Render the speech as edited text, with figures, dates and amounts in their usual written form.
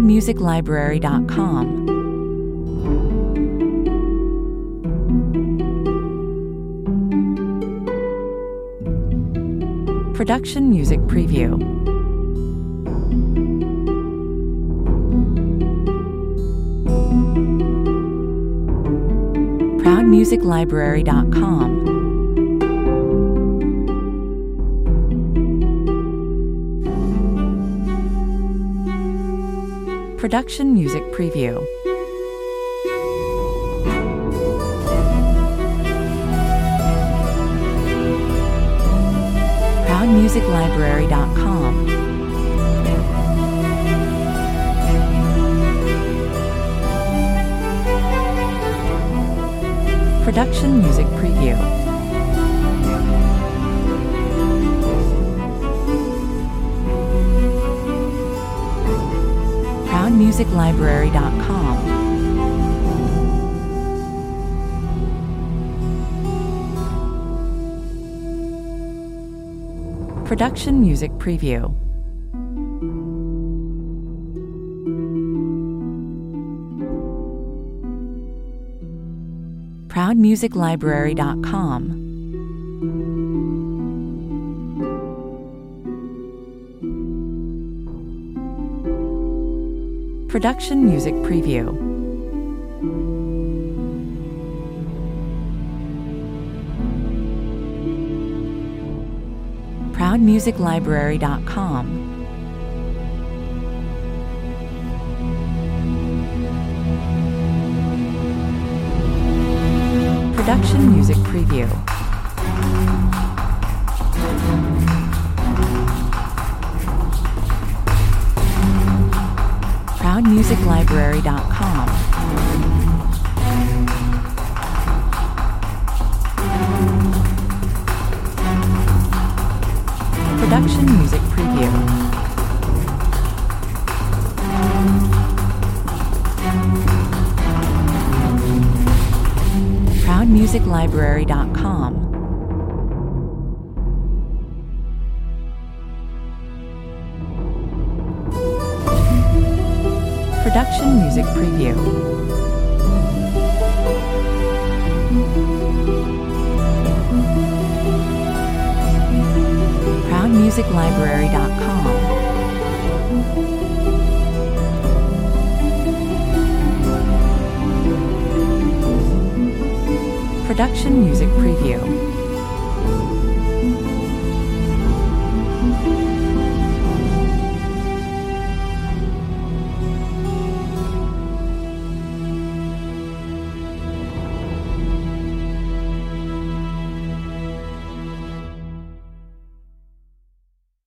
ProudMusicLibrary.com. Production Music Preview. ProudMusicLibrary.com. Production Music Preview. ProudMusicLibrary.com. Production Music Preview. ProudMusicLibrary.com. Production Music Preview. ProudMusicLibrary.com. Production Music Preview. ProudMusicLibrary.com. Production Music Preview. ProudMusicLibrary.com. Production Music Preview. ProudMusicLibrary.com. Production Music Preview. ProudMusicLibrary.com. Production Music Preview.